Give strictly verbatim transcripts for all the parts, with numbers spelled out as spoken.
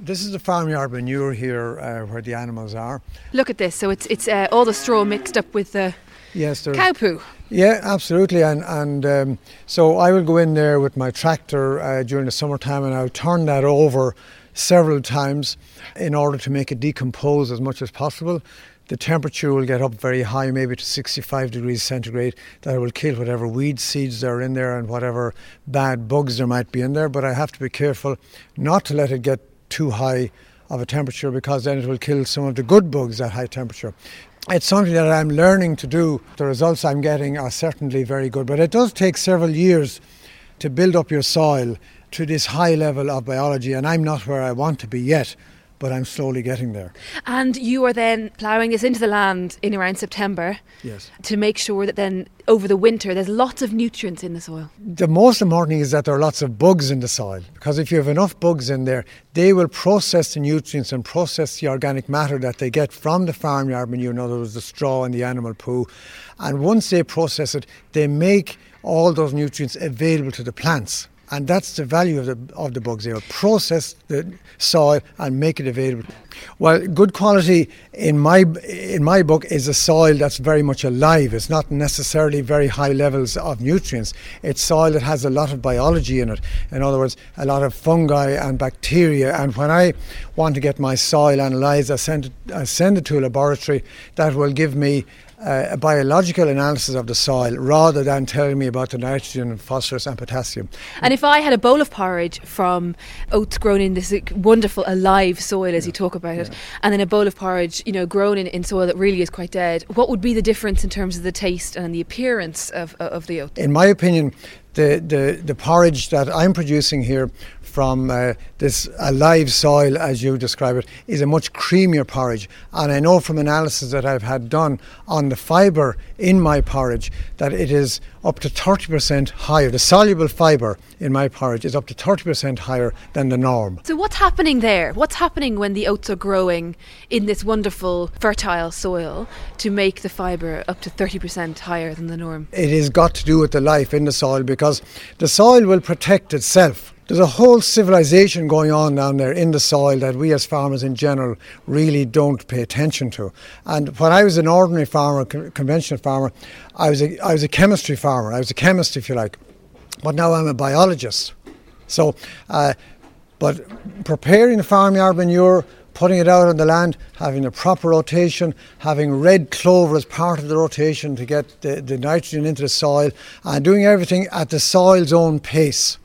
This is the farmyard manure here uh, where the animals are. Look at this. So it's it's uh, all the straw mixed up with the yes, cow poo. Yeah, absolutely. And and um, so I will go in there with my tractor uh, during the summertime, and I'll turn that over several times in order to make it decompose as much as possible. The temperature will get up very high, maybe to sixty-five degrees centigrade. That will kill whatever weed seeds are in there and whatever bad bugs there might be in there. But I have to be careful not to let it get too high of a temperature, because then it will kill some of the good bugs at high temperature. It's something that I'm learning to do. The results I'm getting are certainly very good, but it does take several years to build up your soil to this high level of biology, and I'm not where I want to be yet, but I'm slowly getting there. And you are then ploughing this into the land in around September. Yes. To make sure that then over the winter there's lots of nutrients in the soil. The most important thing is that there are lots of bugs in the soil, because if you have enough bugs in there, they will process the nutrients and process the organic matter that they get from the farmyard manure, in other words the straw and the animal poo. And once they process it, they make all those nutrients available to the plants. And that's the value of the of the bugs. They will process the soil and make it available. Well, good quality in my in my book is a soil that's very much alive. It's not necessarily very high levels of nutrients. It's soil that has a lot of biology in it. In other words, a lot of fungi and bacteria. And when I want to get my soil analysed, I send it, I send it to a laboratory that will give me Uh, a biological analysis of the soil rather than telling me about the nitrogen, phosphorus and potassium. And if I had a bowl of porridge from oats grown in this wonderful alive soil, as yeah. you talk about it, yeah. and then a bowl of porridge, you know, grown in, in soil that really is quite dead, what would be the difference in terms of the taste and the appearance of, of the oat? In my opinion, the, the, the porridge that I'm producing here from uh, this alive soil, as you describe it, is a much creamier porridge. And I know from analysis that I've had done on the fibre in my porridge that it is up to thirty percent higher. The soluble fibre in my porridge is up to thirty percent higher than the norm. So what's happening there? What's happening when the oats are growing in this wonderful fertile soil to make the fibre up to thirty percent higher than the norm? It has got to do with the life in the soil, because the soil will protect itself. There's a whole civilization going on down there in the soil that we as farmers in general really don't pay attention to. And when I was an ordinary farmer, a conventional farmer, I was a, I was a chemistry farmer. I was a chemist, if you like. But now I'm a biologist. So, uh, but preparing the farmyard manure, putting it out on the land, having a proper rotation, having red clover as part of the rotation to get the, the nitrogen into the soil, and doing everything at the soil's own pace.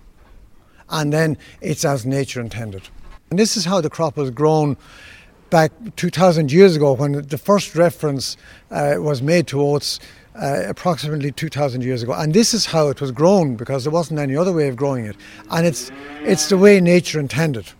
And then it's as nature intended. And this is how the crop was grown back two thousand years ago, when the first reference uh, was made to oats uh, approximately two thousand years ago. And this is how it was grown, because there wasn't any other way of growing it. And it's it's the way nature intended.